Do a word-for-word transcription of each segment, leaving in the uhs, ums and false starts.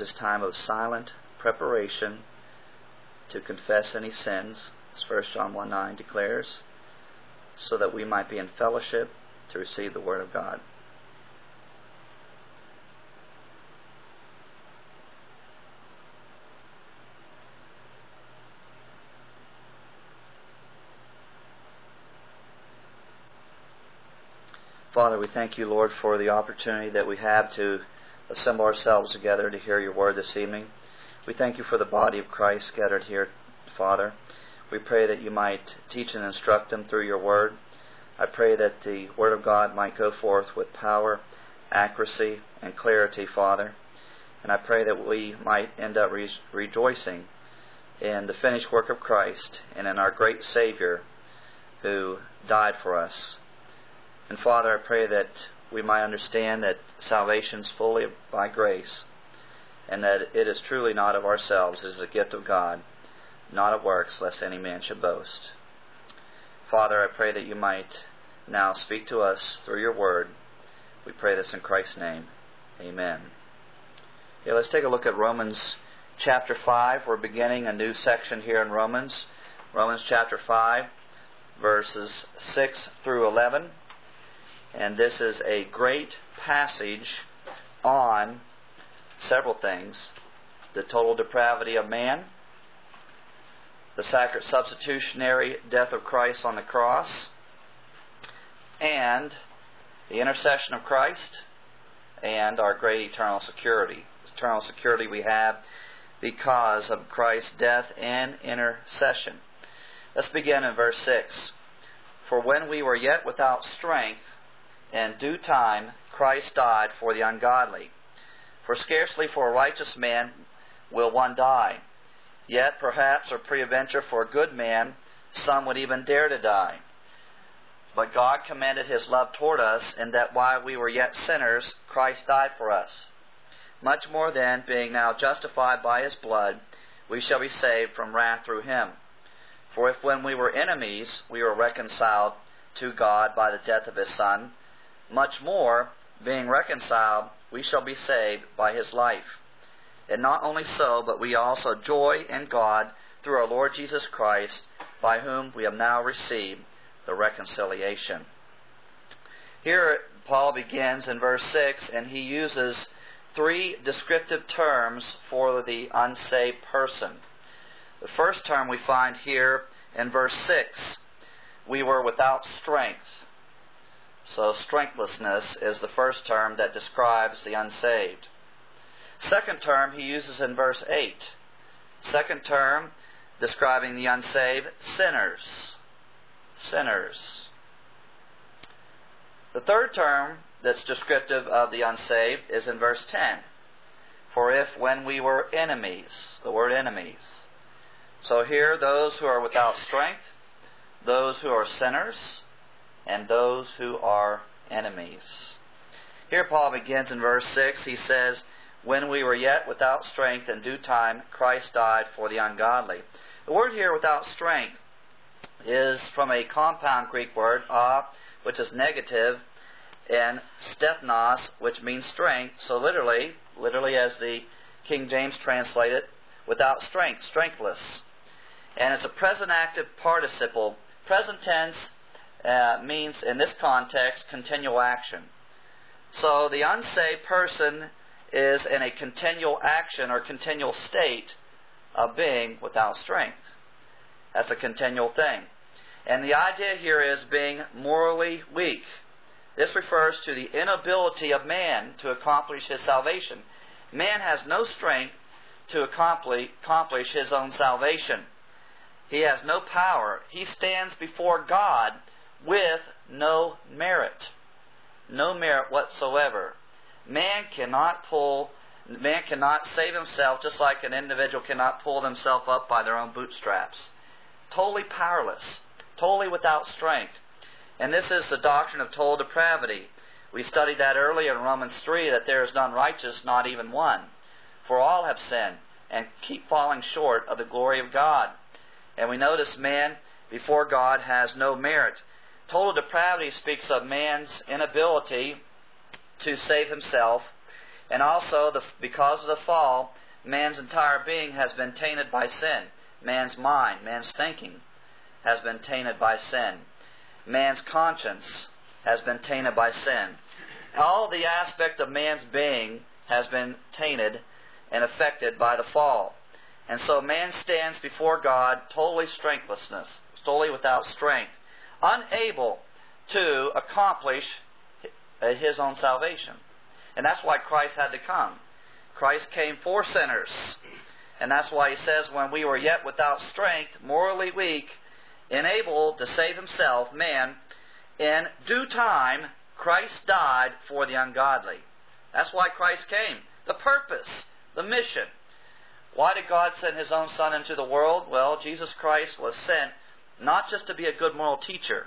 this time of silent preparation to confess any sins, as First John one nine declares, so that we might be in fellowship to receive the Word of God. Father, we thank you, Lord, for the opportunity that we have to assemble ourselves together to hear your word this evening. We thank you for the body of Christ scattered here, Father. We pray that you might teach and instruct them through your word. I pray that the word of God might go forth with power, accuracy, and clarity, Father. And I pray that we might end up re- rejoicing in the finished work of Christ and in our great Savior who died for us. And Father, I pray that we might understand that salvation is fully by grace, and that it is truly not of ourselves, it is a gift of God, not of works, lest any man should boast. Father, I pray that you might now speak to us through your word. We pray this in Christ's name. Amen. Yeah, let's take a look at Romans chapter five. We're beginning a new section here in Romans. Romans chapter five, verses six through eleven. And this is a great passage on several things: the total depravity of man, the sacred substitutionary death of Christ on the cross, and the intercession of Christ, and our great eternal security. Eternal security we have because of Christ's death and intercession. Let's begin in verse six. For when we were yet without strength, in due time Christ died for the ungodly. For scarcely for a righteous man will one die. Yet perhaps, or peradventure, for a good man, some would even dare to die. But God commended His love toward us, in that while we were yet sinners, Christ died for us. Much more then, being now justified by His blood, we shall be saved from wrath through Him. For if when we were enemies, we were reconciled to God by the death of His Son, much more, being reconciled, we shall be saved by His life. And not only so, but we also joy in God through our Lord Jesus Christ, by whom we have now received the reconciliation. Here Paul begins in verse six, and he uses three descriptive terms for the unsaved person. The first term we find here in verse six: we were without strength. So strengthlessness is the first term that describes the unsaved. Second term he uses in verse eight. Second term describing the unsaved: sinners. Sinners. The third term that's descriptive of the unsaved is in verse ten. For if when we were enemies, the word enemies. So here, those who are without strength, those who are sinners, and those who are enemies. Here Paul begins in verse six. He says, when we were yet without strength, in due time Christ died for the ungodly. The word here, without strength, is from a compound Greek word, a, which is negative, and stepnos, which means strength. So literally, literally as the King James translate it, without strength, strengthless. And it's a present active participle. Present tense Uh, means, in this context, continual action. So the unsaved person is in a continual action or continual state of being without strength. That's a continual thing. And the idea here is being morally weak. This refers to the inability of man to accomplish his salvation. Man has no strength to accomplish, accomplish his own salvation. He has no power. He stands before God with no merit. No merit whatsoever. Man cannot pull, man cannot save himself, just like an individual cannot pull themselves up by their own bootstraps. Totally powerless. Totally without strength. And this is the doctrine of total depravity. We studied that earlier in Romans three, that there is none righteous, not even one. For all have sinned and keep falling short of the glory of God. And we notice man before God has no merit. Total depravity speaks of man's inability to save himself. And also, the, because of the fall, man's entire being has been tainted by sin. Man's mind, man's thinking has been tainted by sin. Man's conscience has been tainted by sin. All the aspect of man's being has been tainted and affected by the fall. And so man stands before God totally strengthlessness, totally without strength, unable to accomplish his own salvation. And that's why Christ had to come. Christ came for sinners. And that's why he says, when we were yet without strength, morally weak, unable to save himself, man, in due time, Christ died for the ungodly. That's why Christ came. The purpose, the mission. Why did God send His own Son into the world? Well, Jesus Christ was sent not just to be a good moral teacher,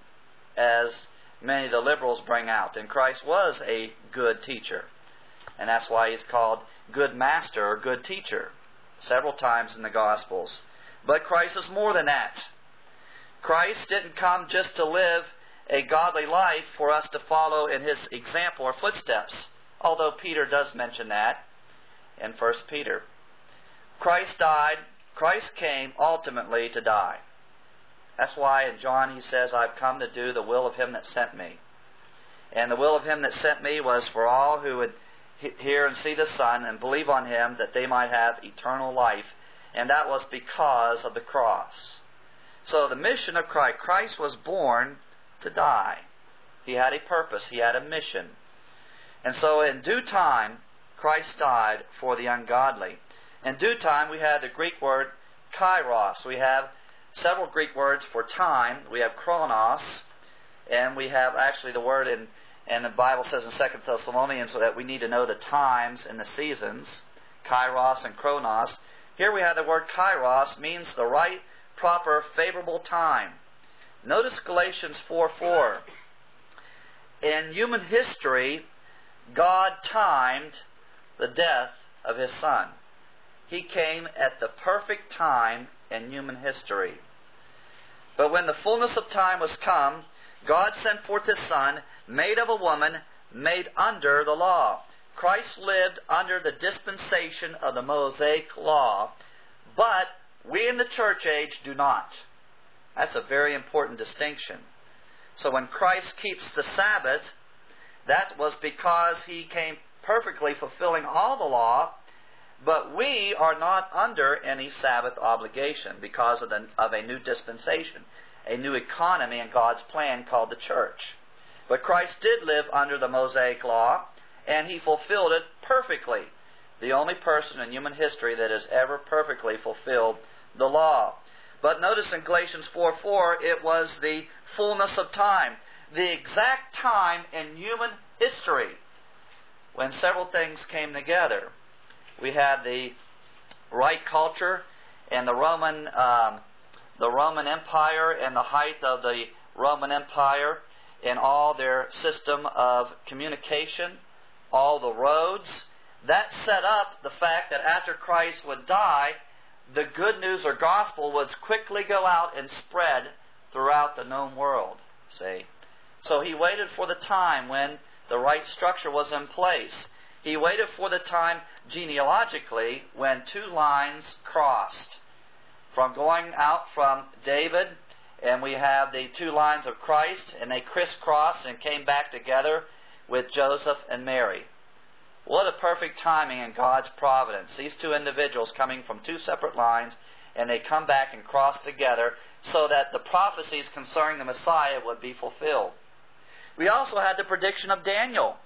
as many of the liberals bring out. And Christ was a good teacher. And that's why He's called good master or good teacher several times in the Gospels. But Christ is more than that. Christ didn't come just to live a godly life for us to follow in His example or footsteps, although Peter does mention that in First Peter. Christ died, Christ came ultimately to die. That's why in John he says, I've come to do the will of Him that sent me. And the will of Him that sent me was for all who would hear and see the Son and believe on Him, that they might have eternal life. And that was because of the cross. So the mission of Christ, Christ was born to die. He had a purpose. He had a mission. And so in due time, Christ died for the ungodly. In due time, we have the Greek word kairos. We have several Greek words for time. We have chronos, and we have actually the word in, and the Bible says in Second Thessalonians that we need to know the times and the seasons, kairos and chronos. Here we have the word kairos, means the right, proper, favorable time. Notice Galatians four four. In human history, God timed the death of His Son. He came at the perfect time in human history. But when the fullness of time was come, God sent forth His Son, made of a woman, made under the law. Christ lived under the dispensation of the Mosaic law, but we in the church age do not. That's a very important distinction. So when Christ keeps the Sabbath, that was because He came perfectly fulfilling all the law, but we are not under any Sabbath obligation because of, the, of a new dispensation, a new economy in God's plan called the church. But Christ did live under the Mosaic law, and He fulfilled it perfectly. The only person in human history that has ever perfectly fulfilled the law. But notice in Galatians four four, it was the fullness of time, the exact time in human history when several things came together. We had the right culture and the Roman, um, the Roman Empire and the height of the Roman Empire and all their system of communication, all the roads. That set up the fact that after Christ would die, the good news or gospel would quickly go out and spread throughout the known world. See? So He waited for the time when the right structure was in place. He waited for the time genealogically when two lines crossed. From going out from David, and we have the two lines of Christ, and they crisscrossed and came back together with Joseph and Mary. What a perfect timing in God's providence. These two individuals coming from two separate lines, and they come back and cross together so that the prophecies concerning the Messiah would be fulfilled. We also had the prediction of Daniel.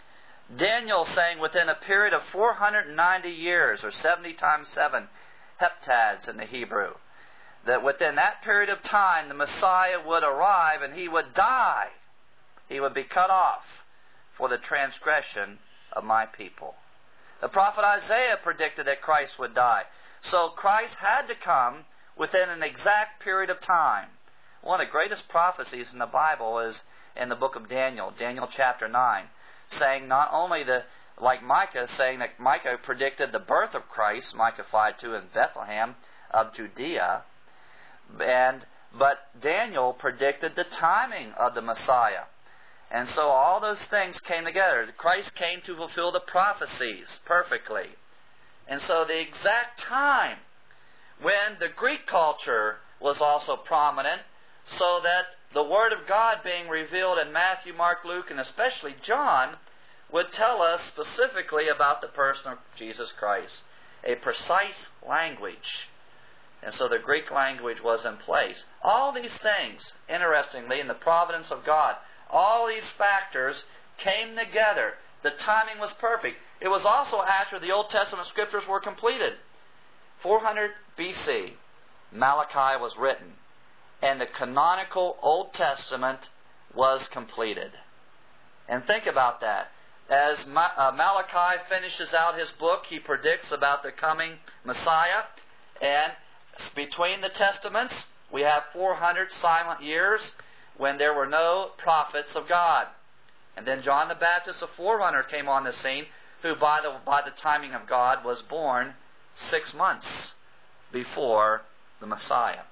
Daniel saying within a period of four hundred ninety years, or seventy times seven heptads in the Hebrew, that within that period of time the Messiah would arrive and He would die. He would be cut off for the transgression of my people. The prophet Isaiah predicted that Christ would die. So Christ had to come within an exact period of time. One of the greatest prophecies in the Bible is in the book of Daniel, Daniel chapter nine, saying not only the, like Micah, saying that Micah predicted the birth of Christ, Micah five two, in Bethlehem of Judea, and but Daniel predicted the timing of the Messiah. And so all those things came together. Christ came to fulfill the prophecies perfectly. And so the exact time when the Greek culture was also prominent, so that the Word of God being revealed in Matthew, Mark, Luke, and especially John would tell us specifically about the person of Jesus Christ. A precise language. And so the Greek language was in place. All these things, interestingly, in the providence of God, all these factors came together. The timing was perfect. It was also after the Old Testament Scriptures were completed. four hundred B C, Malachi was written, and the canonical Old Testament was completed. And think about that. As Malachi finishes out his book, he predicts about the coming Messiah. And between the Testaments, we have four hundred silent years when there were no prophets of God. And then John the Baptist, the forerunner, came on the scene, who by the, by the timing of God was born six months before the Messiah.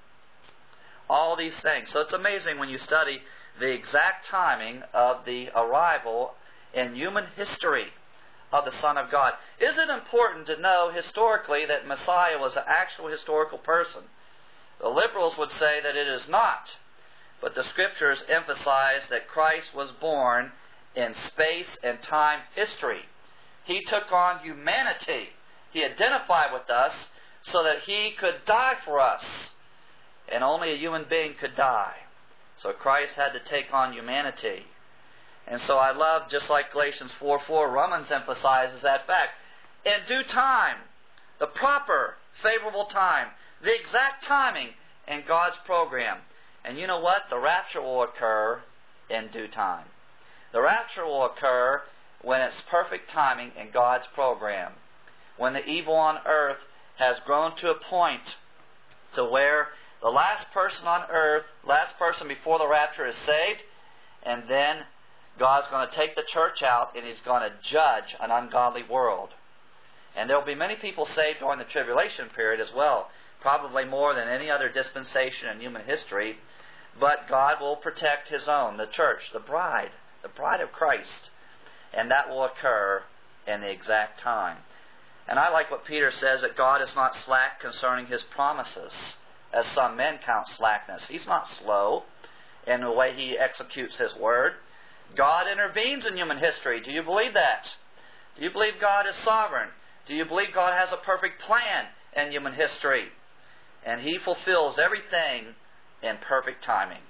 All these things. So it's amazing when you study the exact timing of the arrival in human history of the Son of God. Is it important to know historically that Messiah was an actual historical person? The liberals would say that it is not. But the Scriptures emphasize that Christ was born in space and time history. He took on humanity. He identified with us so that He could die for us. And only a human being could die. So Christ had to take on humanity. And so I love, just like Galatians four four, Romans emphasizes that fact. In due time, the proper, favorable time, the exact timing in God's program. And you know what? The rapture will occur in due time. The rapture will occur when it's perfect timing in God's program. When the evil on earth has grown to a point to where the last person on earth, last person before the rapture is saved, and then God's going to take the church out and He's going to judge an ungodly world. And there will be many people saved during the tribulation period as well, probably more than any other dispensation in human history. But God will protect His own, the church, the bride, the bride of Christ. And that will occur in the exact time. And I like what Peter says, that God is not slack concerning His promises, as some men count slackness. He's not slow in the way He executes His word. God intervenes in human history. Do you believe that? Do you believe God is sovereign? Do you believe God has a perfect plan in human history? And He fulfills everything in perfect timing.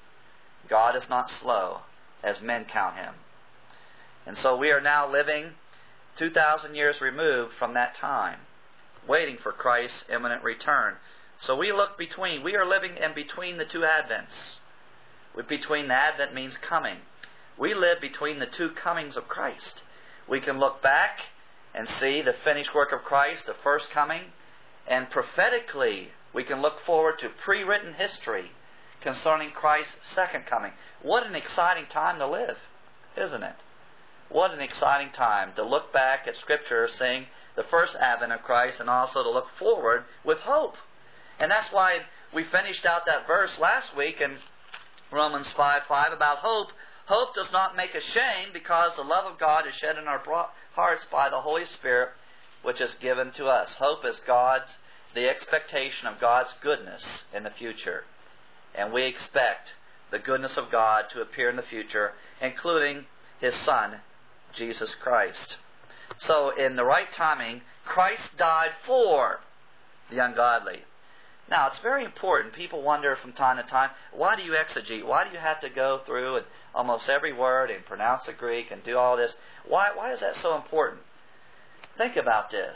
God is not slow, as men count Him. And so we are now living two thousand years removed from that time, waiting for Christ's imminent return. So we look between, we are living in between the two Advents. Between the Advent means coming. We live between the two comings of Christ. We can look back and see the finished work of Christ, the first coming, and prophetically we can look forward to pre-written history concerning Christ's second coming. What an exciting time to live, isn't it? What an exciting time to look back at Scripture, seeing the first advent of Christ, and also to look forward with hope. And that's why we finished out that verse last week in Romans five five about hope. Hope does not make ashamed, because the love of God is shed in our hearts by the Holy Spirit, which is given to us. Hope is God's, the expectation of God's goodness in the future. And we expect the goodness of God to appear in the future, including His Son, Jesus Christ. So in the right timing, Christ died for the ungodly. Now, it's very important. People wonder from time to time, why do you exegete? Why do you have to go through and almost every word and pronounce the Greek and do all this? Why, why is that so important? Think about this.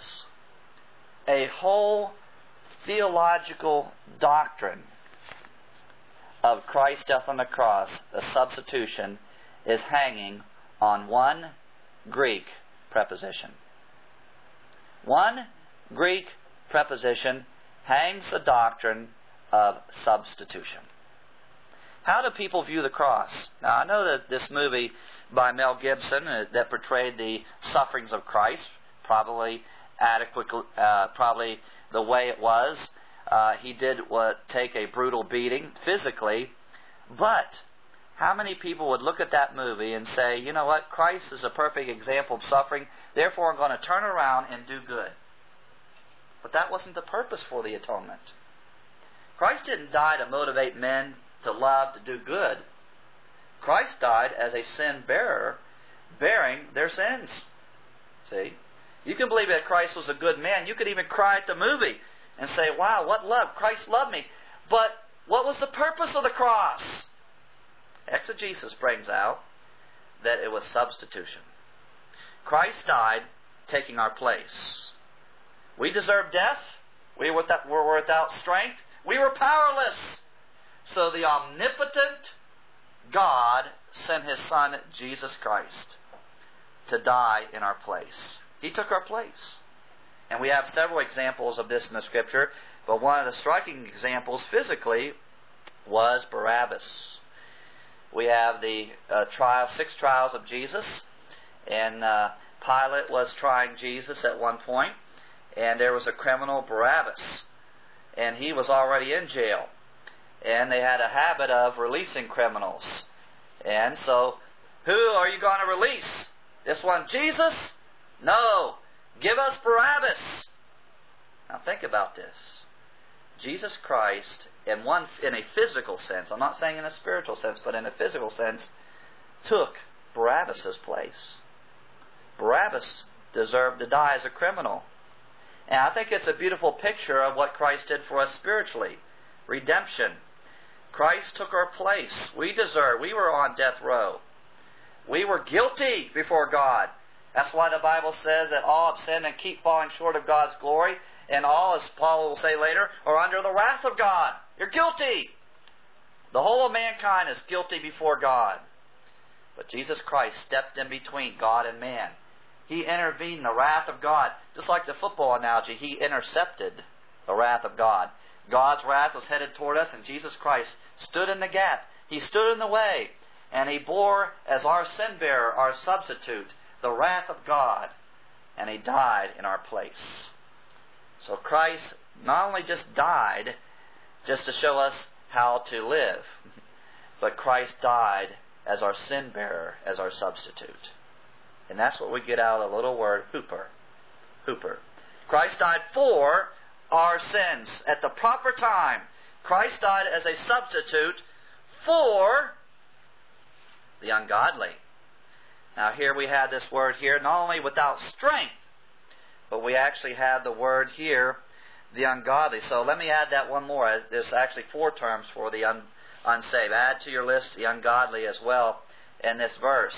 A whole theological doctrine of Christ's death on the cross, the substitution, is hanging on one Greek preposition. One Greek preposition hangs the doctrine of substitution. How do people view the cross? Now, I know that this movie by Mel Gibson uh, that portrayed the sufferings of Christ, probably adequate, uh, probably the way it was. Uh, he did what, take a brutal beating physically, but How many people would look at that movie and say, you know what, Christ is a perfect example of suffering, therefore I'm going to turn around and do good. But that wasn't the purpose for the atonement. Christ didn't die to motivate men to love, to do good. Christ died as a sin bearer, bearing their sins. See? You can believe that Christ was a good man. You could even cry at the movie and say, wow, what love. Christ loved me. But what was the purpose of the cross? Exegesis brings out that it was substitution. Christ died taking our place. We deserved death. We were without strength. We were powerless. So the omnipotent God sent His Son, Jesus Christ, to die in our place. He took our place. And we have several examples of this in the Scripture, but one of the striking examples physically was Barabbas. We have the uh, trial, six trials of Jesus, and uh, Pilate was trying Jesus at one point, and there was a criminal, Barabbas, and he was already in jail. And they had a habit of releasing criminals. And so, who are you going to release? This one, Jesus? No. Give us Barabbas. Now think about this. Jesus Christ, in one, in a physical sense, I'm not saying in a spiritual sense, but in a physical sense, took Barabbas' place. Barabbas deserved to die as a criminal. And I think it's a beautiful picture of what Christ did for us spiritually. Redemption. Christ took our place. We deserved. We were on death row. We were guilty before God. That's why the Bible says that all have sinned and keep falling short of God's glory. And all, as Paul will say later, are under the wrath of God. You're guilty. The whole of mankind is guilty before God. But Jesus Christ stepped in between God and man. He intervened in the wrath of God. Just like the football analogy, He intercepted the wrath of God. God's wrath was headed toward us, and Jesus Christ stood in the gap. He stood in the way, and He bore as our sin bearer, our substitute, the wrath of God, and He died in our place. So Christ not only just died just to show us how to live, but Christ died as our sin bearer, as our substitute. And that's what we get out of the little word hooper. Hooper. Christ died for our sins at the proper time. Christ died as a substitute for the ungodly. Now here we have this word here, not only without strength, but we actually have the word here, the ungodly. So let me add that one more. There's actually four terms for the un- unsaved. Add to your list the ungodly as well in this verse.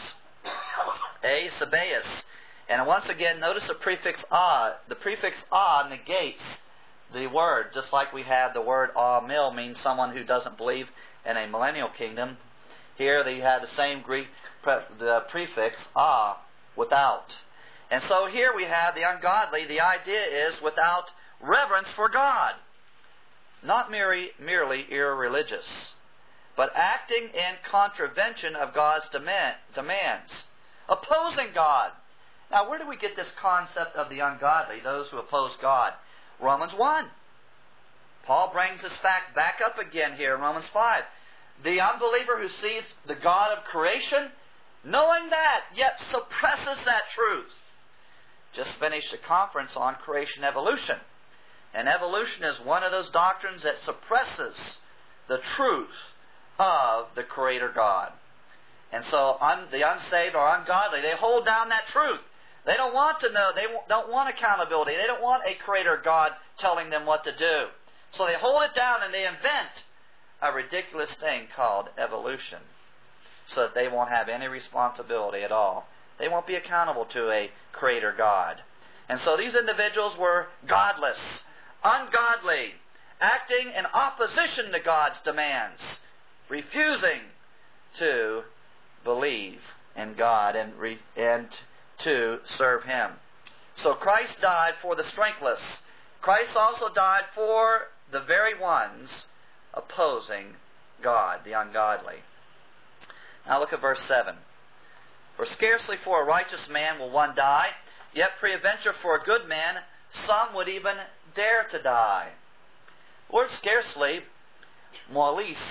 A, Sabaeus. And once again, notice the prefix ah. The prefix ah negates the word, just like we had the word ah mil means someone who doesn't believe in a millennial kingdom. Here they have the same Greek pre- the prefix ah, without. And so here we have the ungodly. The idea is without reverence for God. Not merely, merely irreligious, but acting in contravention of God's demand, demands. Opposing God. Now where do we get this concept of the ungodly, those who oppose God? Romans one. Paul brings this fact back up again here in Romans five. The unbeliever who sees the God of creation, knowing that, yet suppresses that truth. Just finished a conference on creation evolution. And evolution is one of those doctrines that suppresses the truth of the Creator God. And so un, the unsaved or ungodly, they hold down that truth. They don't want to know. They don't want accountability. They don't want a Creator God telling them what to do. So they hold it down and they invent a ridiculous thing called evolution so that they won't have any responsibility at all. They won't be accountable to a Creator God. And so these individuals were godless, ungodly, acting in opposition to God's demands, refusing to believe in God and, re, and to serve Him. So Christ died for the strengthless. Christ also died for the very ones opposing God, the ungodly. Now look at verse seven. For scarcely for a righteous man will one die, yet peradventure for a good man some would even dare to die. The word scarcely, molis,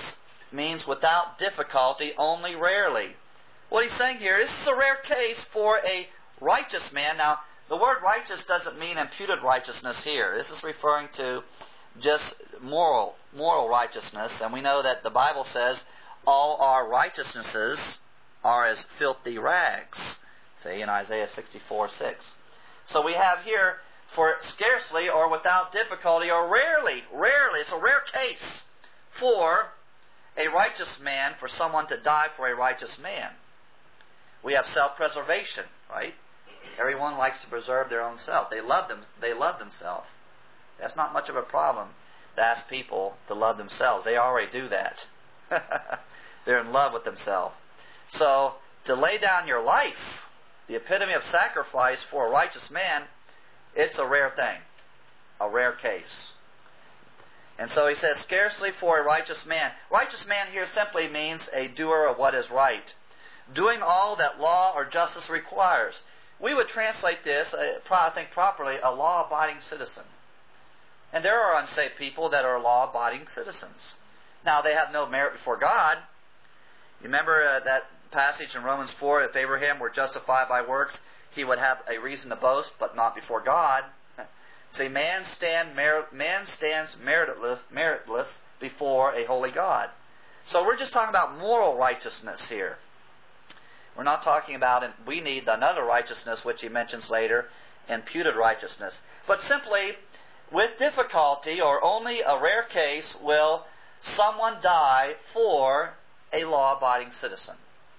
means without difficulty, only rarely. What he's saying here, this is a rare case for a righteous man. Now, the word righteous doesn't mean imputed righteousness here. This is referring to just moral, moral righteousness. And we know that the Bible says all our righteousnesses are as filthy rags. See, in Isaiah sixty-four six. So we have here, for scarcely or without difficulty or rarely, rarely, it's a rare case for a righteous man, for someone to die for a righteous man. We have self-preservation, right? Everyone likes to preserve their own self. They love them. They love themselves. That's not much of a problem to ask people to love themselves. They already do that. They're in love with themselves. So, to lay down your life, the epitome of sacrifice for a righteous man, it's a rare thing. A rare case. And so he says, scarcely for a righteous man. Righteous man here simply means a doer of what is right. Doing all that law or justice requires. We would translate this, I think properly, a law-abiding citizen. And there are unsaved people that are law-abiding citizens. Now, they have no merit before God. You remember uh, that passage in Romans four, if Abraham were justified by works, he would have a reason to boast, but not before God. See, man, stand merit, man stands meritless, meritless before a holy God. So we're just talking about moral righteousness here. We're not talking about, and we need another righteousness, which he mentions later, imputed righteousness. But simply, with difficulty, or only a rare case, will someone die for a law-abiding citizen.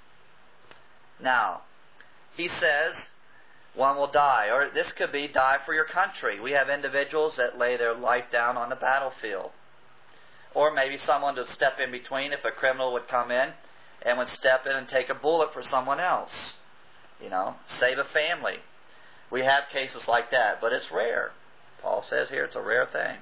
Now, he says one will die, or this could be die for your country. We have individuals that lay their life down on the battlefield. Or maybe someone to step in between if a criminal would come in and would step in and take a bullet for someone else. You know, save a family. We have cases like that, but it's rare. Paul says here it's a rare thing.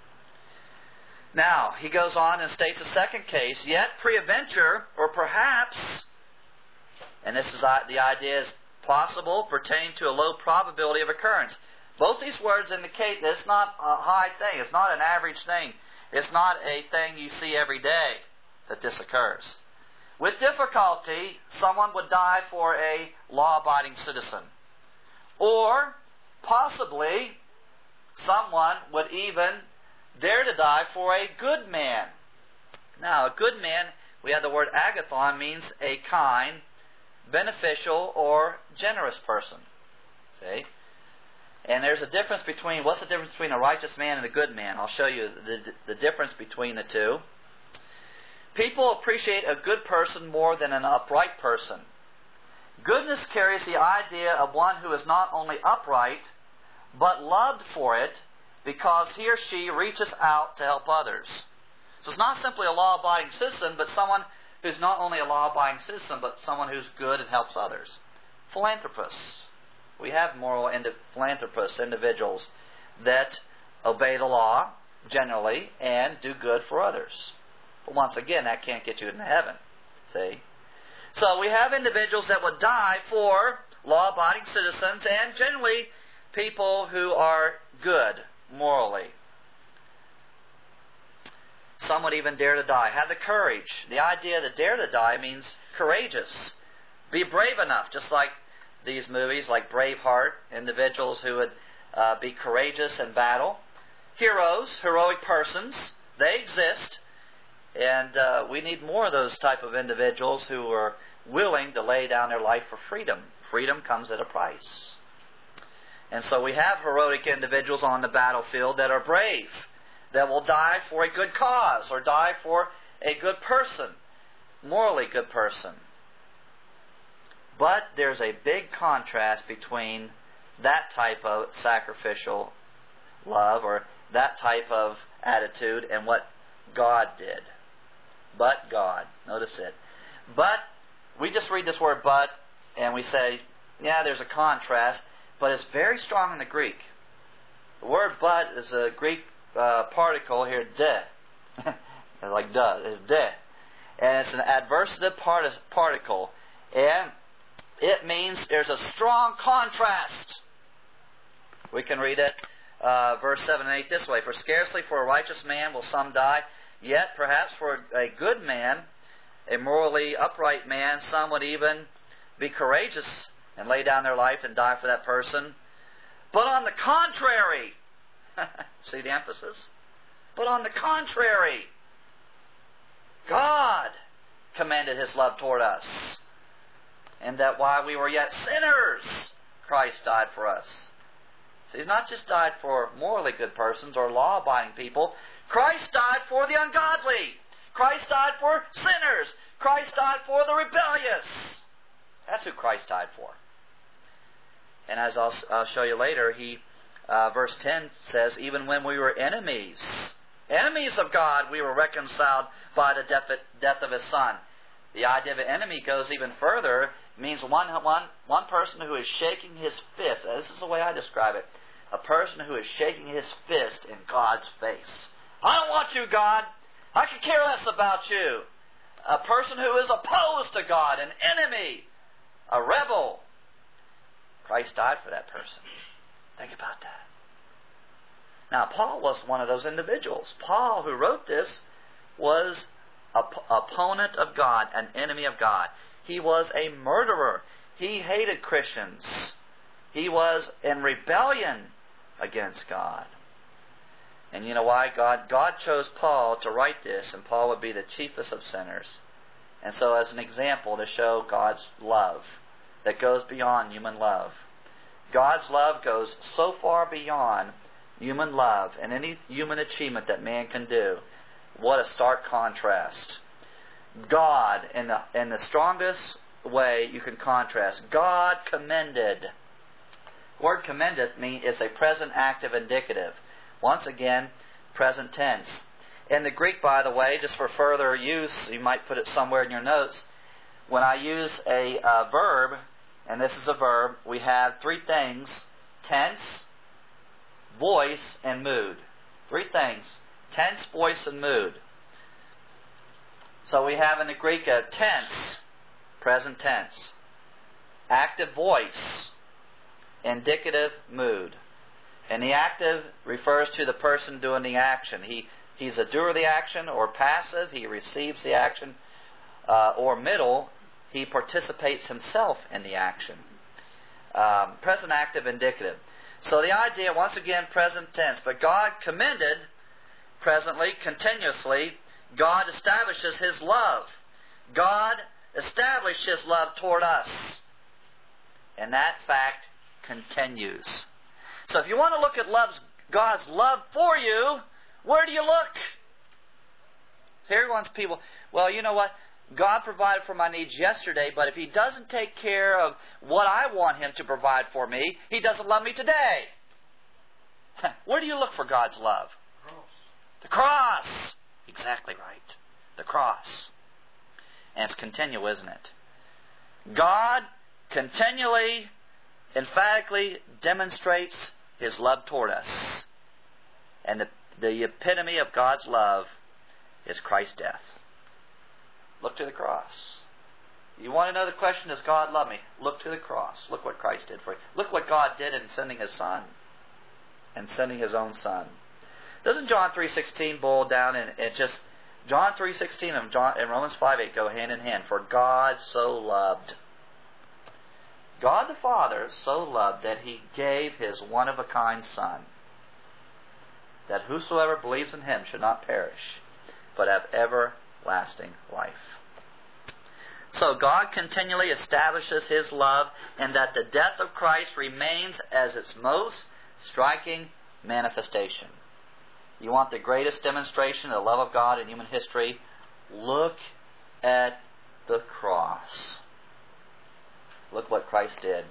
Now, he goes on and states a second case, yet peradventure, or perhaps, and this is the idea is possible, pertain to a low probability of occurrence. Both these words indicate that it's not a high thing. It's not an average thing. It's not a thing you see every day that this occurs. With difficulty, someone would die for a law-abiding citizen. Or, possibly, someone would even dare to die for a good man. Now, a good man, we have the word agathon, means a kind, beneficial, or generous person. See? And there's a difference between, what's the difference between a righteous man and a good man? I'll show you the, the difference between the two. People appreciate a good person more than an upright person. Goodness carries the idea of one who is not only upright, but loved for it, because he or she reaches out to help others. So it's not simply a law-abiding citizen, but someone who's not only a law-abiding citizen, but someone who's good and helps others. Philanthropists. We have moral indi- philanthropists, individuals that obey the law, generally, and do good for others. But once again, that can't get you into heaven. See? So we have individuals that would die for law-abiding citizens, and generally people who are good morally. Some would even dare to die. Have the courage. The idea that dare to die means courageous. Be brave enough, just like these movies, like Braveheart, individuals who would uh, be courageous in battle. Heroes, heroic persons, they exist. And uh, we need more of those type of individuals who are willing to lay down their life for freedom. Freedom comes at a price. And so we have heroic individuals on the battlefield that are brave, that will die for a good cause or die for a good person, morally good person. But there's a big contrast between that type of sacrificial love or that type of attitude and what God did. But God. Notice it. But, we just read this word but, and we say, yeah, there's a contrast, but it's very strong in the Greek. The word but is a Greek uh, particle here, de. like duh, it's de. And it's an adversative part- particle. And it means there's a strong contrast. We can read it, uh, verse seven and eight this way. For scarcely for a righteous man will some die, Yet, perhaps for a good man, a morally upright man, some would even be courageous and lay down their life and die for that person. But on the contrary, see the emphasis? But on the contrary, God commended His love toward us, and that while we were yet sinners, Christ died for us. So He's not just died for morally good persons or law-abiding people. Christ died for the ungodly. Christ died for sinners. Christ died for the rebellious. That's who Christ died for. And as I'll, I'll show you later, he, uh, verse ten says, even when we were enemies, enemies of God, we were reconciled by the death, death of His Son. The idea of an enemy goes even further. It means one, one, one person who is shaking his fist. This is the way I describe it. A person who is shaking his fist in God's face. I don't want you, God. I could care less about you. A person who is opposed to God, an enemy, a rebel. Christ died for that person. Think about that. Now, Paul was one of those individuals. Paul, who wrote this, was an opponent of God, an enemy of God. He was a murderer. He hated Christians. He was in rebellion against God. And you know why? God, God chose Paul to write this, and Paul would be the chiefest of sinners. And so as an example to show God's love that goes beyond human love. God's love goes so far beyond human love and any human achievement that man can do. What a stark contrast. God, in the, in the strongest way you can contrast, God commended. The word commended mean is a present active indicative. Once again, present tense. In the Greek, by the way, just for further use, you might put it somewhere in your notes. When I use a uh, verb, and this is a verb, we have three things: tense, voice, and mood. Three things: tense, voice, and mood. So we have in the Greek a tense, present tense, active voice, indicative mood. And the active refers to the person doing the action. He He's a doer of the action, or passive, he receives the action, uh, or middle, he participates himself in the action. Um, present, active, indicative. So the idea, once again, present tense. But God commended, presently, continuously, God establishes His love. God established His love toward us. And that fact continues. So if you want to look at love's, God's love for you, where do you look? Here wants people, well, you know what? God provided for my needs yesterday, but if He doesn't take care of what I want Him to provide for me, He doesn't love me today. Where do you look for God's love? Cross. The cross. Exactly right. The cross. And it's continual, isn't it? God continually, emphatically demonstrates His love toward us. And the, the epitome of God's love is Christ's death. Look to the cross. You want to know the question, does God love me? Look to the cross. Look what Christ did for you. Look what God did in sending His Son. And sending His own Son. Doesn't John three sixteen boil down and it just... John three sixteen and, John, and Romans five eight go hand in hand. For God so loved... God the Father so loved that He gave His one-of-a-kind Son, that whosoever believes in Him should not perish, but have everlasting life. So God continually establishes His love, and that the death of Christ remains as its most striking manifestation. You want the greatest demonstration of the love of God in human history? Look at the cross. Look what Christ did.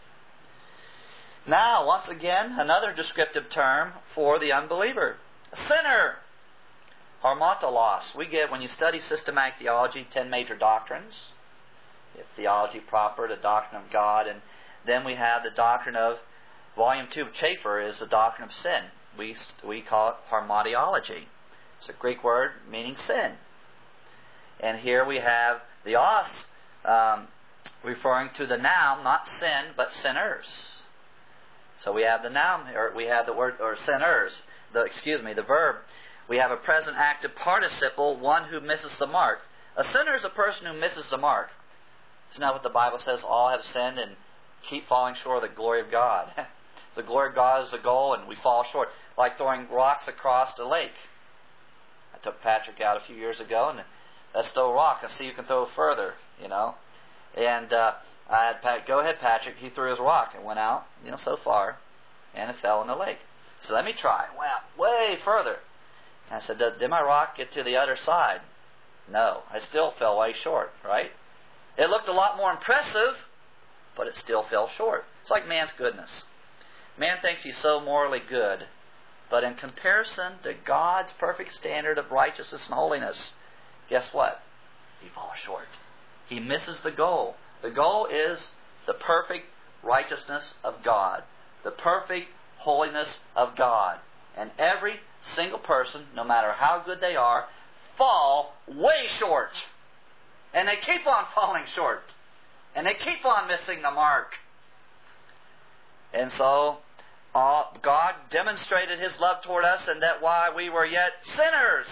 Now, once again, another descriptive term for the unbeliever. A sinner. Harmatolos. We get, when you study systematic theology, ten major doctrines. You have theology proper, the doctrine of God, and then we have the doctrine of, volume two of Chafer is the doctrine of sin. We, we call it hamartiology. It's a Greek word meaning sin. And here we have the os, um, referring to the noun, not sin, but sinners. So we have the noun, or we have the word, or sinners, the, excuse me, the verb. We have a present active participle, one who misses the mark. A sinner is a person who misses the mark. Isn't that what the Bible says? All have sinned and keep falling short of the glory of God. The glory of God is the goal, and we fall short. Like throwing rocks across the lake. I took Patrick out a few years ago, and let's throw a rock and see who can throw further, you know. And uh, I had Pat, go ahead, Patrick. He threw his rock and went out, you know, so far, and it fell in the lake. So let me try. Went out way further. And I said, did, did my rock get to the other side? No, I still fell way short, right? It looked a lot more impressive, but it still fell short. It's like man's goodness. Man thinks he's so morally good, but in comparison to God's perfect standard of righteousness and holiness, guess what? He falls short. He misses the goal. The goal is the perfect righteousness of God, the perfect holiness of God. And every single person, no matter how good they are, fall way short. And they keep on falling short. And they keep on missing the mark. And so, uh, God demonstrated His love toward us, and that while we were yet sinners,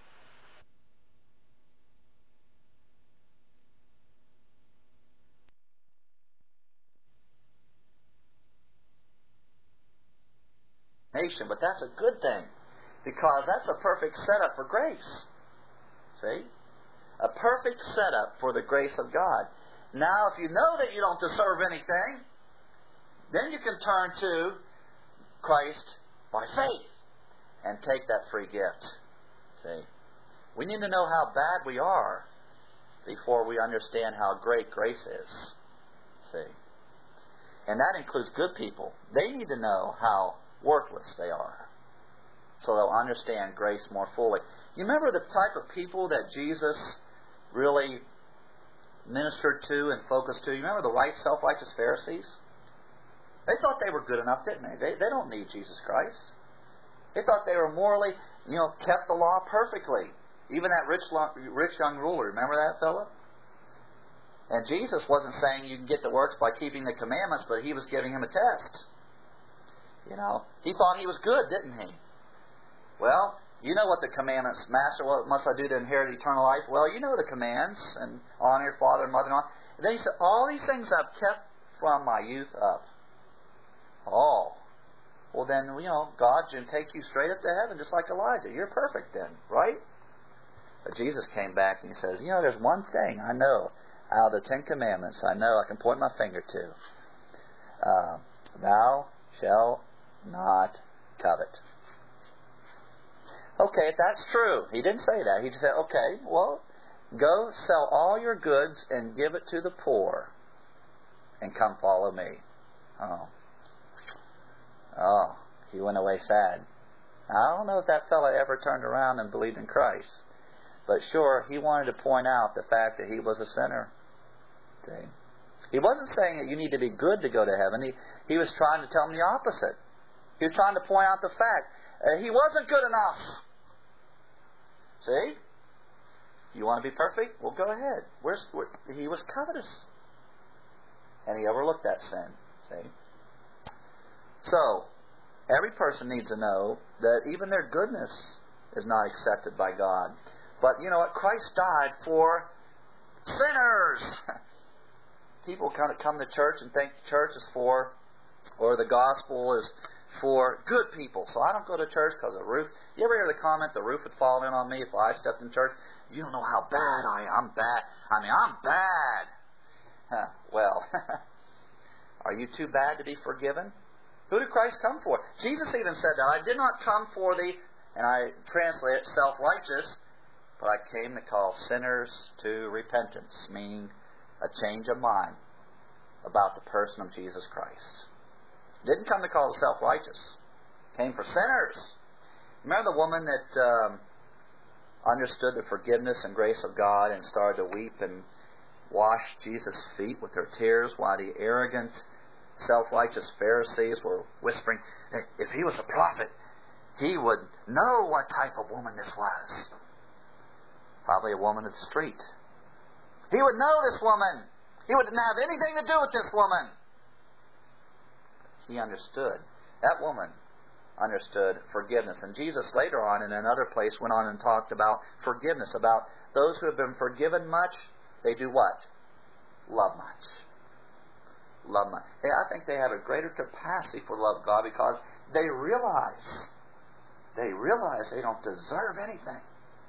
nation, but that's a good thing, because that's a perfect setup for grace. See? A perfect setup for the grace of God. Now, if you know that you don't deserve anything, then you can turn to Christ by faith and take that free gift. See? We need to know how bad we are before we understand how great grace is. See? And that includes good people. They need to know how worthless they are, so they'll understand grace more fully. You remember the type of people that Jesus really ministered to and focused to? You remember the right, self-righteous Pharisees? They thought they were good enough, didn't they? They, they don't need Jesus Christ. They thought they were morally, you know, kept the law perfectly. Even that rich, rich young ruler, remember that fellow? And Jesus wasn't saying you can get the works by keeping the commandments, but He was giving him a test. You know, he thought he was good, didn't he? Well, you know what the commandments, Master, what must I do to inherit eternal life? Well, you know the commands, and honor your father and mother and all. And then he said, all these things I've kept from my youth up. All. Well then, you know, God can take you straight up to heaven just like Elijah. You're perfect then, right? But Jesus came back and He says, you know, there's one thing I know out of the Ten Commandments I know I can point my finger to. Uh, Thou shalt not covet. Okay, if that's true. He didn't say that. He just said, okay, well, go sell all your goods and give it to the poor and come follow me. Oh. Oh, he went away sad. I don't know if that fellow ever turned around and believed in Christ. But sure, he wanted to point out the fact that he was a sinner. See? He wasn't saying that you need to be good to go to heaven. He, he was trying to tell him the opposite. He was trying to point out the fact uh, he wasn't good enough. See? You want to be perfect? Well, go ahead. Where's, where, he was covetous. And he overlooked that sin. See? So, every person needs to know that even their goodness is not accepted by God. But you know what? Christ died for sinners. People kind of come to church and think church is for, or the gospel is for good people. So I don't go to church because of the roof. You ever hear the comment, the roof would fall in on me if I stepped in church? You don't know how bad I am. I'm bad. I mean, I'm bad. Huh, well, are you too bad to be forgiven? Who did Christ come for? Jesus even said that. I did not come for the, and I translate it, self-righteous, but I came to call sinners to repentance, meaning a change of mind about the person of Jesus Christ. Didn't come to call the self-righteous. Came for sinners. Remember the woman that um, understood the forgiveness and grace of God and started to weep and wash Jesus' feet with her tears while the arrogant, self-righteous Pharisees were whispering, if he was a prophet, he would know what type of woman this was. Probably a woman of the street. He would know this woman. He wouldn't have anything to do with this woman. He understood. That woman understood forgiveness. And Jesus later on in another place went on and talked about forgiveness, about those who have been forgiven much, they do what? Love much. Love much. Hey, I think they have a greater capacity for love of God because they realize, they realize they don't deserve anything.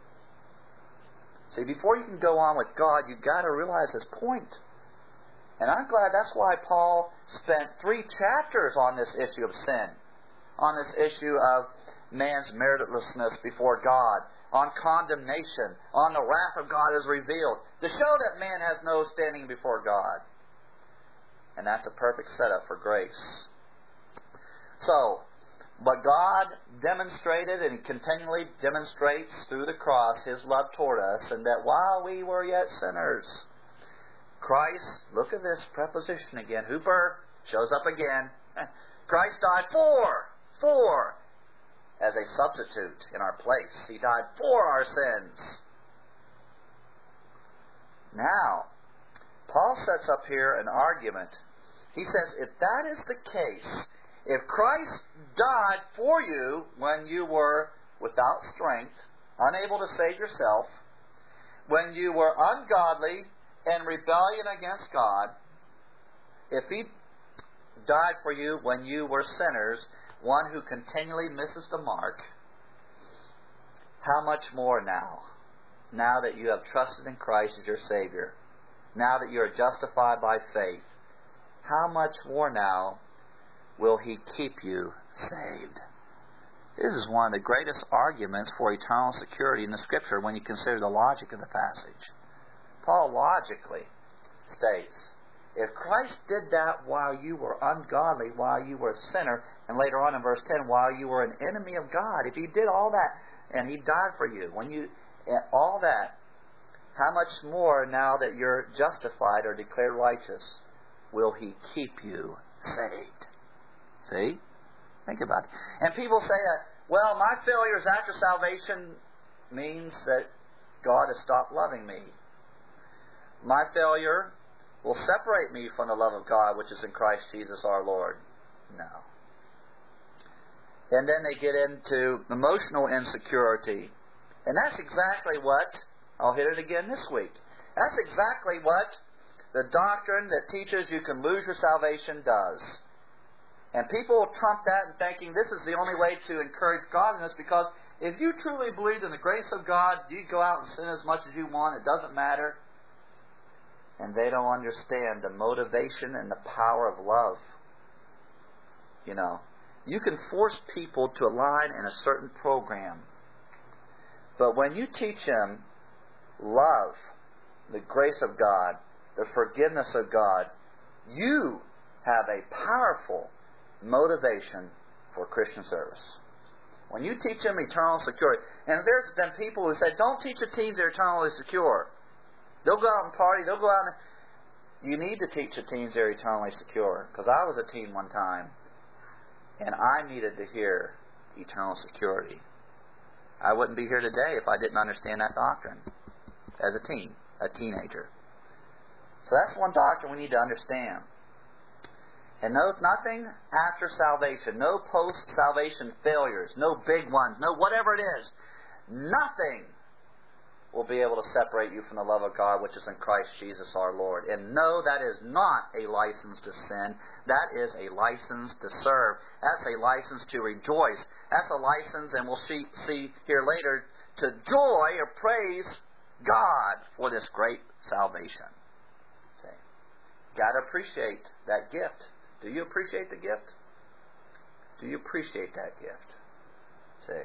See, before you can go on with God, you've got to realize this point. And I'm glad that's why Paul spent three chapters on this issue of sin, on this issue of man's meritlessness before God, on condemnation, on the wrath of God is revealed, to show that man has no standing before God. And that's a perfect setup for grace. So, but God demonstrated, and He continually demonstrates through the cross His love toward us, and that while we were yet sinners, Christ, look at this preposition again, Hooper, shows up again. Christ died for, for, as a substitute in our place. He died for our sins. Now, Paul sets up here an argument. He says, if that is the case, if Christ died for you when you were without strength, unable to save yourself, when you were ungodly and rebellion against God, if He died for you when you were sinners, one who continually misses the mark, how much more now, now that you have trusted in Christ as your Savior, now that you are justified by faith, how much more now will He keep you saved? This is one of the greatest arguments for eternal security in the Scripture when you consider the logic of the passage. Paul logically states, if Christ did that while you were ungodly, while you were a sinner, and later on in verse ten, while you were an enemy of God, if He did all that, and He died for you, when you all that, how much more now that you're justified or declared righteous will He keep you saved? See? Think about it. And people say that, well, my failures after salvation means that God has stopped loving me. My failure will separate me from the love of God which is in Christ Jesus our Lord. No. And then they get into emotional insecurity. And that's exactly what, I'll hit it again this week, that's exactly what the doctrine that teaches you can lose your salvation does. And people will trump that in thinking this is the only way to encourage godliness, because if you truly believed in the grace of God, you go out and sin as much as you want, it doesn't matter. And they don't understand the motivation and the power of love. You know, you can force people to align in a certain program. But when you teach them love, the grace of God, the forgiveness of God, you have a powerful motivation for Christian service. When you teach them eternal security, and there's been people who said, don't teach the teens they're eternally secure. They'll go out and party, they'll go out and... You need to teach the teens they're eternally secure. Because I was a teen one time, and I needed to hear eternal security. I wouldn't be here today if I didn't understand that doctrine as a teen, a teenager. So that's one doctrine we need to understand. And no, nothing after salvation, no post-salvation failures, no big ones, no whatever it is, nothing will be able to separate you from the love of God which is in Christ Jesus our Lord. And no, that is not a license to sin. That is a license to serve. That's a license to rejoice. That's a license, and we'll see, see here later, to joy or praise God for this great salvation. See? Got to appreciate that gift. Do you appreciate the gift? Do you appreciate that gift? See?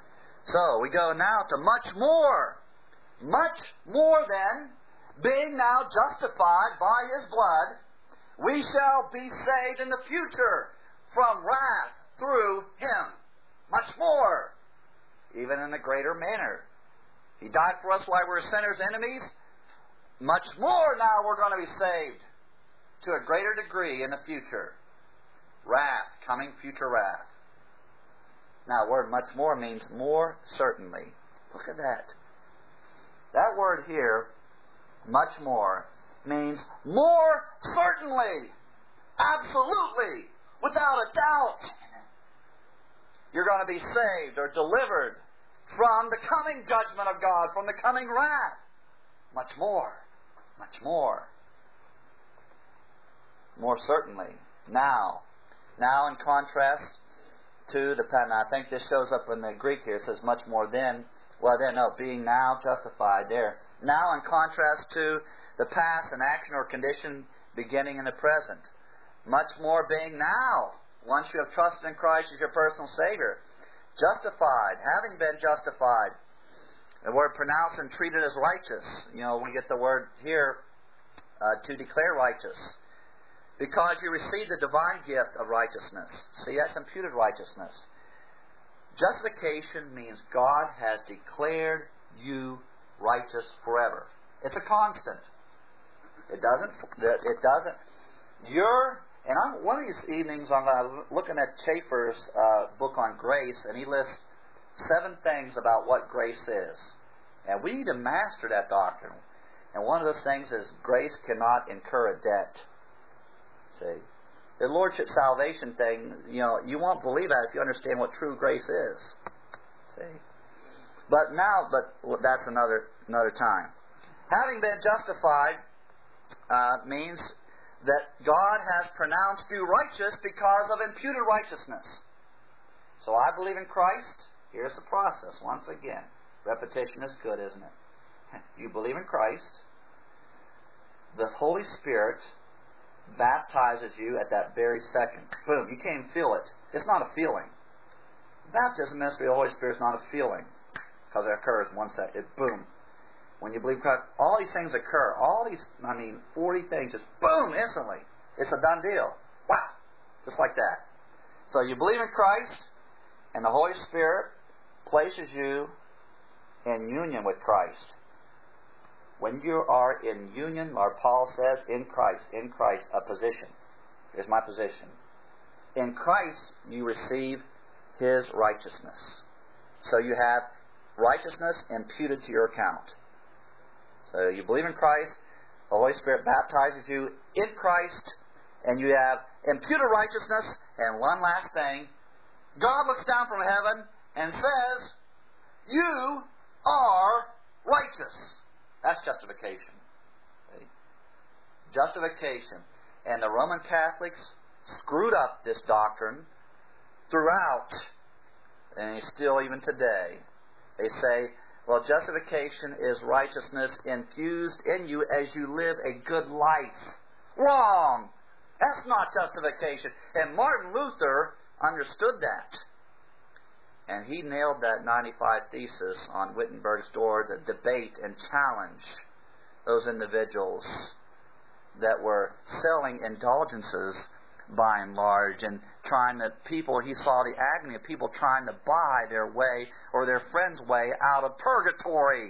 So, we go now to much more. Much more than, being now justified by His blood, we shall be saved in the future from wrath through Him. Much more. Even in a greater manner. He died for us while we were sinners, enemies. Much more now we're going to be saved to a greater degree in the future. Wrath, coming future wrath. Now, the word much more means more certainly. Look at that. That word here, much more, means more certainly, absolutely, without a doubt. you're going to be saved or delivered from the coming judgment of God, from the coming wrath. Much more. Much more. More certainly. Now. Now in contrast to the past. I think this shows up in the Greek here. It says much more then. Well then, no, being now justified there. Now in contrast to the past, an action or condition beginning in the present. Much more being now, once you have trusted in Christ as your personal Savior. Justified, having been justified. The word pronounced and treated as righteous. You know, we get the word here, uh, to declare righteous. Because you received the divine gift of righteousness. See, that's imputed righteousness. Justification means God has declared you righteous forever. It's a constant. It doesn't, it doesn't, you're, and I'm, one of these evenings I'm uh, looking at Chafer's uh, book on grace, and he lists seven things about what grace is. And we need to master that doctrine. And one of those things is grace cannot incur a debt. See? The Lordship salvation thing, you know, you won't believe that if you understand what true grace is. See? But now, but well, that's another another time. Having been justified uh, means that God has pronounced you righteous because of imputed righteousness. So I believe in Christ. Here's the process. Once again, repetition is good, isn't it? You believe in Christ. The Holy Spirit baptizes you at that very second. Boom, you can't even feel it. It's not a feeling. Baptism ministry of the Holy Spirit is not a feeling, because it occurs in one second. It, boom. When you believe Christ, all these things occur. All these, I mean, forty things, just boom, instantly. It's a done deal. Wow. Just like that. So you believe in Christ, and the Holy Spirit places you in union with Christ. When you are in union, Lord Paul says, in Christ, in Christ, a position. Here's my position. In Christ, you receive His righteousness. So you have righteousness imputed to your account. So you believe in Christ, the Holy Spirit baptizes you in Christ, and you have imputed righteousness. And one last thing, God looks down from heaven and says, you are righteous. That's justification. See? Justification. And the Roman Catholics screwed up this doctrine throughout, and still even today. They say, well, justification is righteousness infused in you as you live a good life. Wrong! That's not justification. And Martin Luther understood that. And he nailed that ninety-five Thesis on Wittenberg's door to debate and challenge those individuals that were selling indulgences by and large, and trying to, people, he saw the agony of people trying to buy their way or their friend's way out of purgatory.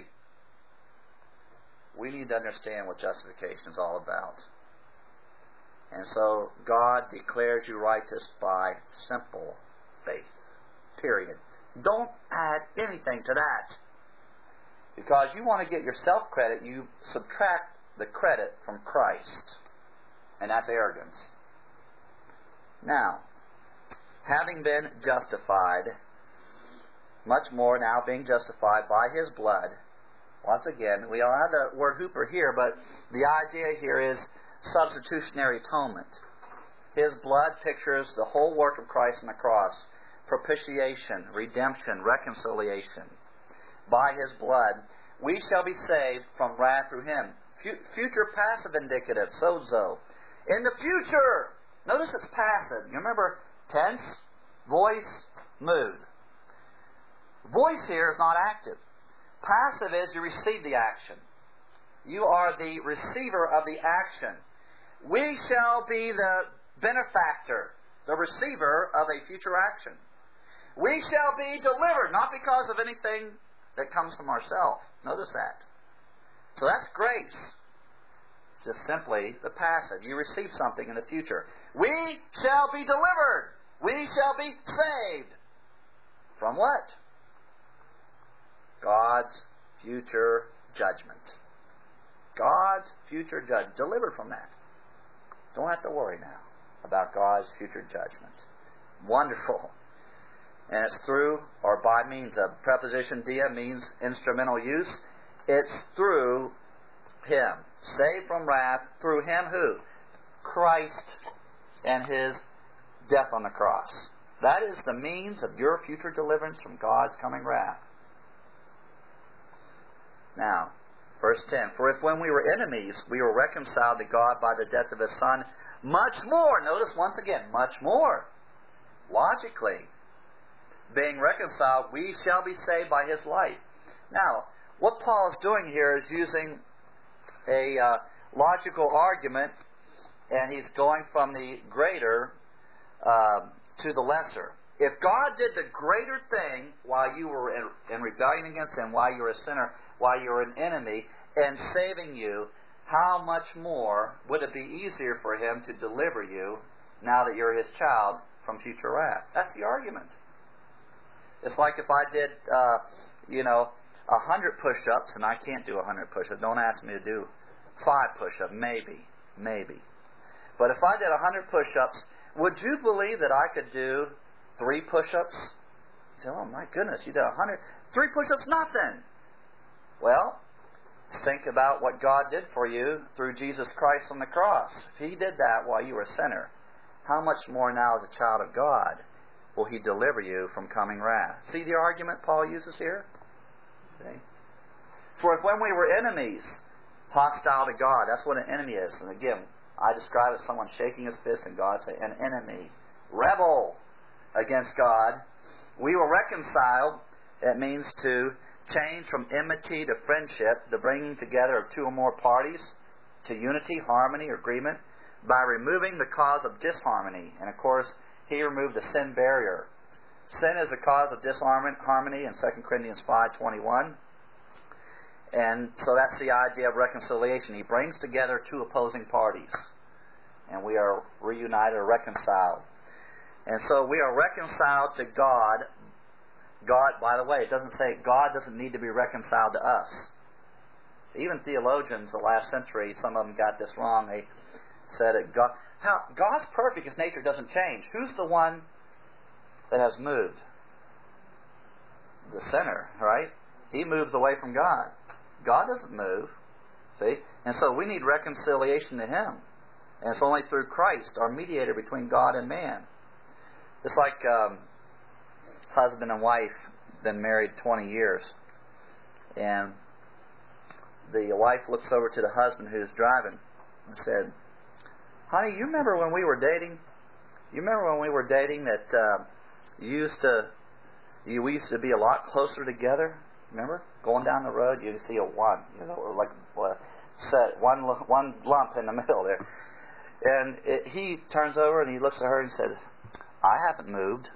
We need to understand what justification is all about. And so God declares you righteous by simple faith. Period. Don't add anything to that. Because you want to get your self-credit, you subtract the credit from Christ. And that's arrogance. Now, having been justified, much more now being justified by His blood. Once again, we all have the word hooper here, but the idea here is substitutionary atonement. His blood pictures the whole work of Christ on the cross. Propitiation, redemption, reconciliation. By His blood, we shall be saved from wrath through Him. Future passive indicative, sozo. In the future, notice it's passive. You remember tense, voice, mood. Voice here is not active. Passive is you receive the action. You are the receiver of the action. We shall be the benefactor, the receiver of a future action. We shall be delivered, not because of anything that comes from ourselves. Notice that. So that's grace. Just simply the passive. You receive something in the future. We shall be delivered. We shall be saved. From what? God's future judgment. God's future judgment. Delivered from that. Don't have to worry now about God's future judgment. Wonderful. and it's through or by means of. Preposition dia means instrumental use. It's through Him. Saved from wrath through Him who? Christ and His death on the cross. That is the means of your future deliverance from God's coming wrath. Now, verse ten. For if when we were enemies, we were reconciled to God by the death of His Son, much more, notice once again, much more, logically, being reconciled, we shall be saved by His life. Now, what Paul is doing here is using a uh, logical argument, and he's going from the greater uh, to the lesser. If God did the greater thing while you were in, in rebellion against Him, while you were a sinner, while you were an enemy, and saving you, how much more would it be easier for Him to deliver you, now that you're His child, from future wrath? That's the argument. It's like if I did, uh, you know, a hundred push-ups, and I can't do a hundred push-ups. Don't ask me to do five push-ups. Maybe. Maybe. But if I did a hundred push-ups, would you believe that I could do three push-ups? You say, oh my goodness, you did a hundred. Three push-ups, nothing. Well, think about what God did for you through Jesus Christ on the cross. If He did that while you were a sinner, how much more now as a child of God will He deliver you from coming wrath? See the argument Paul uses here? Okay. For if when we were enemies, hostile to God, that's what an enemy is. And again, I describe it as someone shaking his fist and God say, an enemy, rebel against God. We were reconciled. It means to change from enmity to friendship, the bringing together of two or more parties to unity, harmony, or agreement, by removing the cause of disharmony. And of course, He removed the sin barrier. Sin is a cause of disharmony in Second Corinthians five twenty-one. And so that's the idea of reconciliation. He brings together two opposing parties, and we are reunited or reconciled. And so we are reconciled to God. God, by the way, it doesn't say God doesn't need to be reconciled to us. Even theologians the last century, some of them got this wrong. They said that God, how, God's perfect, His nature doesn't change. Who's the one that has moved? The sinner, right? He moves away from God. God doesn't move. See? And so we need reconciliation to Him. And it's only through Christ, our mediator between God and man. It's like um, husband and wife, been married twenty years. And the wife looks over to the husband who's driving and said, honey, you remember when we were dating? You remember when we were dating that uh, you used to, you, we used to be a lot closer together? Remember? Going down the road, you see a one, you know, like uh, set one one lump in the middle there. And it, he turns over and he looks at her and says, I haven't moved.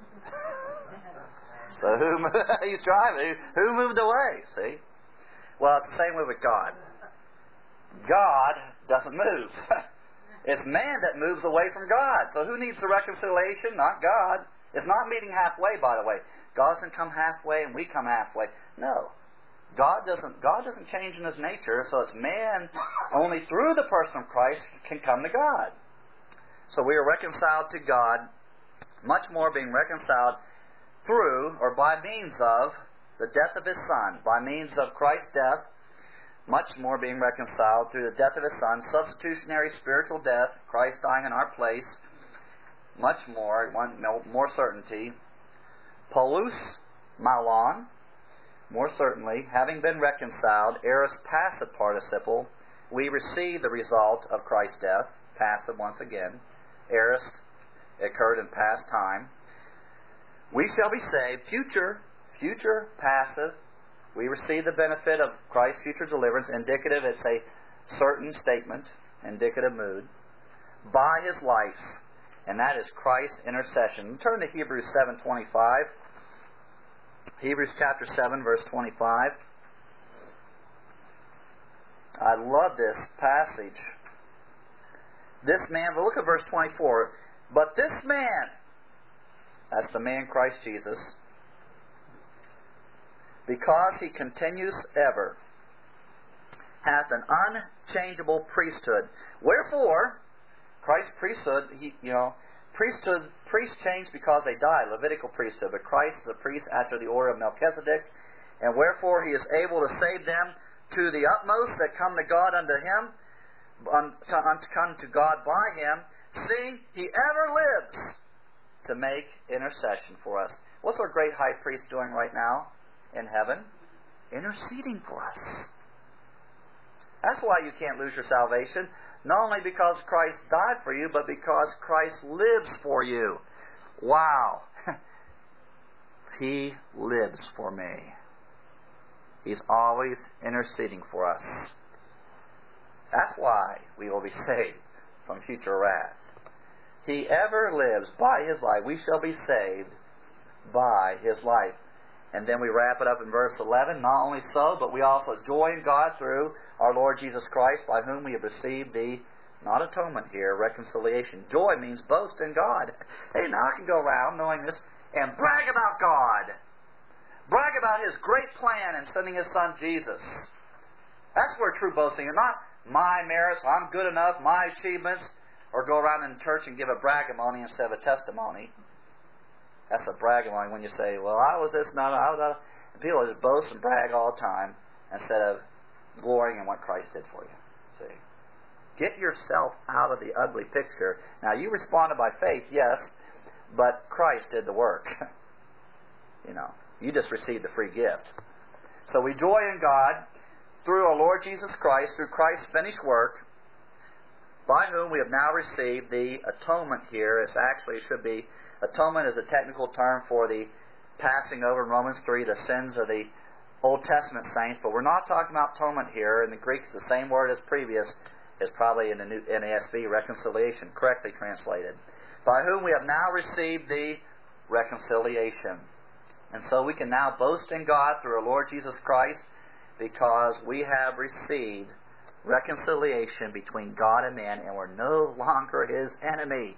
So who he's driving? Who moved away? See? Well, it's the same way with God. God doesn't move. It's man that moves away from God. So who needs the reconciliation? Not God. It's not meeting halfway, by the way. God doesn't come halfway and we come halfway. No. God doesn't God doesn't change in His nature, so it's man only through the person of Christ can come to God. So we are reconciled to God, much more being reconciled through or by means of the death of His Son, by means of Christ's death, much more being reconciled through the death of His Son, substitutionary spiritual death, Christ dying in our place, much more, one, more certainty. Polus malon, more certainly, having been reconciled, aorist passive participle, we receive the result of Christ's death, passive once again, aorist occurred in past time. We shall be saved, future, future, passive. We receive the benefit of Christ's future deliverance, indicative, it's a certain statement, indicative mood, by His life, and that is Christ's intercession. Turn to Hebrews seven twenty-five. Hebrews chapter seven, verse twenty-five. I love this passage. This man, well, look at verse twenty-four. But this man, that's the man Christ Jesus, because He continues ever, hath an unchangeable priesthood. Wherefore, Christ's priesthood, he, you know, Priesthood, priests change because they die, Levitical priesthood, but Christ is a priest after the order of Melchizedek, and wherefore he is able to save them to the utmost that come to God unto him, unto come to God by him, seeing he ever lives to make intercession for us. What's our great high priest doing right now in heaven? Interceding for us. That's why you can't lose your salvation. Not only because Christ died for you, but because Christ lives for you. Wow. He lives for me. He's always interceding for us. That's why we will be saved from future wrath. He ever lives by His life. We shall be saved by His life. And then we wrap it up in verse eleven. Not only so, but we also joy in God through our Lord Jesus Christ, by whom we have received the, not atonement here, reconciliation. Joy means boast in God. Hey, now I can go around knowing this and brag about God. Brag about His great plan in sending His Son Jesus. That's where true boasting is. Not my merits, I'm good enough, my achievements, or go around in church and give a bragamony instead of a testimony. That's a bragamony when you say, well, I was this, not I was that. And people just boast and brag all the time instead of glorying in what Christ did for you. See? Get yourself out of the ugly picture. Now, you responded by faith, yes, but Christ did the work. You know, you just received the free gift. So we joy in God through our Lord Jesus Christ, through Christ's finished work, by whom we have now received the atonement here. It's actually, it should be, atonement is a technical term for the passing over in Romans three, the sins of the Old Testament saints, but we're not talking about atonement here. In the Greek, it's the same word as previous. It's probably in the new N A S B, reconciliation, correctly translated. By whom we have now received the reconciliation. And so we can now boast in God through our Lord Jesus Christ, because we have received reconciliation between God and man, and we're no longer His enemy.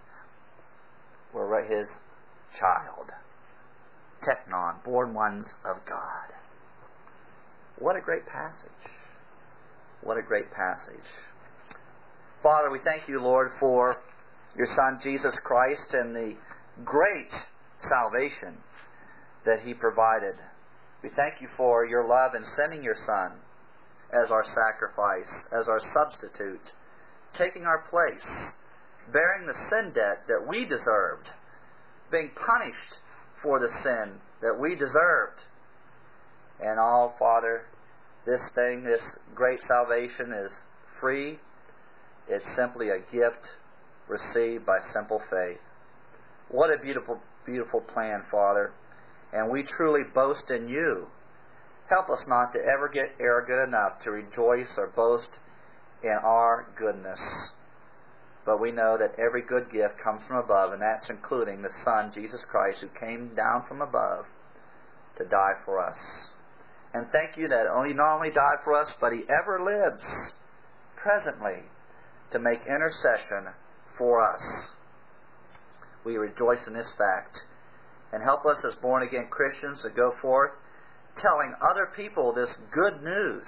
We're His child. Teknon, born ones of God. What a great passage. What a great passage. Father, we thank You, Lord, for Your Son, Jesus Christ, and the great salvation that He provided. We thank You for Your love in sending Your Son as our sacrifice, as our substitute, taking our place, bearing the sin debt that we deserved, being punished for the sin that we deserved. And all, Father, this thing, this great salvation is free. It's simply a gift received by simple faith. What a beautiful, beautiful plan, Father. And we truly boast in You. Help us not to ever get arrogant enough to rejoice or boast in our goodness. But we know that every good gift comes from above, and that's including the Son, Jesus Christ, who came down from above to die for us. And thank You that He not only died for us, but He ever lives presently to make intercession for us. We rejoice in this fact. And help us as born-again Christians to go forth telling other people this good news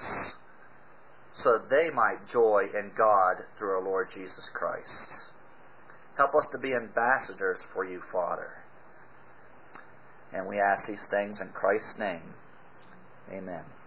so that they might joy in God through our Lord Jesus Christ. Help us to be ambassadors for You, Father. And we ask these things in Christ's name. Amen.